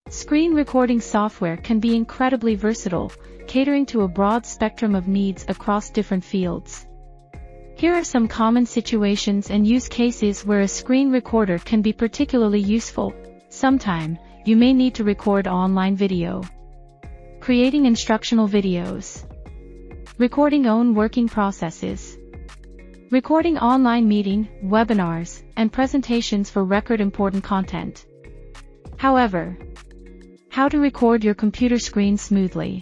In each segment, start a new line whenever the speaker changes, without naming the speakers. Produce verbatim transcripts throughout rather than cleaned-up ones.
Screen recording software can be incredibly versatile, catering to a broad spectrum of needs across different fields. Here are some common situations and use cases where a screen recorder can be particularly useful. Sometime, you may need to record online video. Creating instructional videos. Recording own working processes. Recording online meeting, webinars, and presentations for record important content. However, how to record your computer screen smoothly.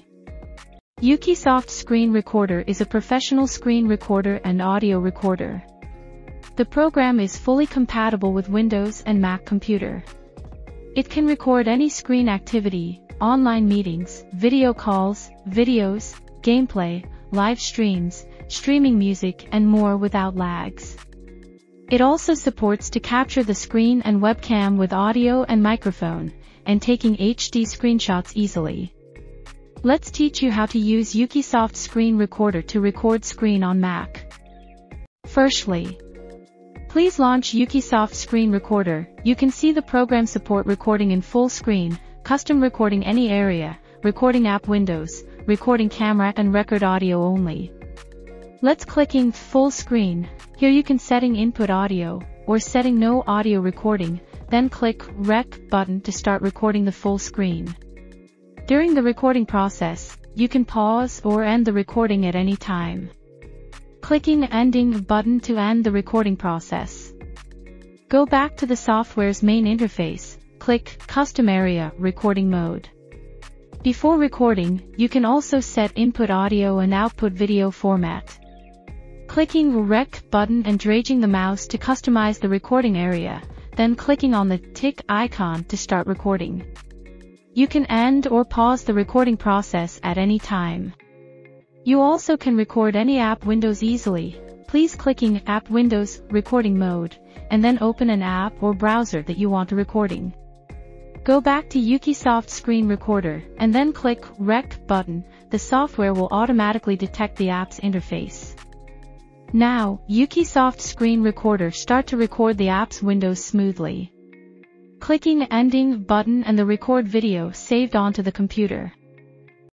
UKIsoft Screen Recorder is a professional screen recorder and audio recorder. The program is fully compatible with Windows and Mac computer. It can record any screen activity, online meetings, video calls, videos, gameplay, live streams, streaming music and more without lags. It also supports to capture the screen and webcam with audio and microphone, and taking H D screenshots easily. Let's teach you how to use UKIsoft Screen Recorder to record screen on Mac. Firstly, please launch UKIsoft Screen Recorder. You can see the program support recording in full screen, custom recording any area, recording app windows, recording camera and record audio only. Let's clicking full screen. Here you can setting input audio, or setting no audio recording, then click Rec button to start recording the full screen. During the recording process, you can pause or end the recording at any time. Clicking Ending button to end the recording process. Go back to the software's main interface, click Custom Area Recording Mode. Before recording, you can also set input audio and output video format. Clicking Rec button and dragging the mouse to customize the recording area, then clicking on the tick icon to start recording. You can end or pause the recording process at any time. You also can record any app windows easily. Please clicking App Windows Recording Mode, and then open an app or browser that you want a recording. Go back to UKIsoft Screen Recorder, and then click Rec button. The software will automatically detect the app's interface. Now, UKIsoft Screen Recorder start to record the app's windows smoothly. Clicking Ending button and the record video saved onto the computer.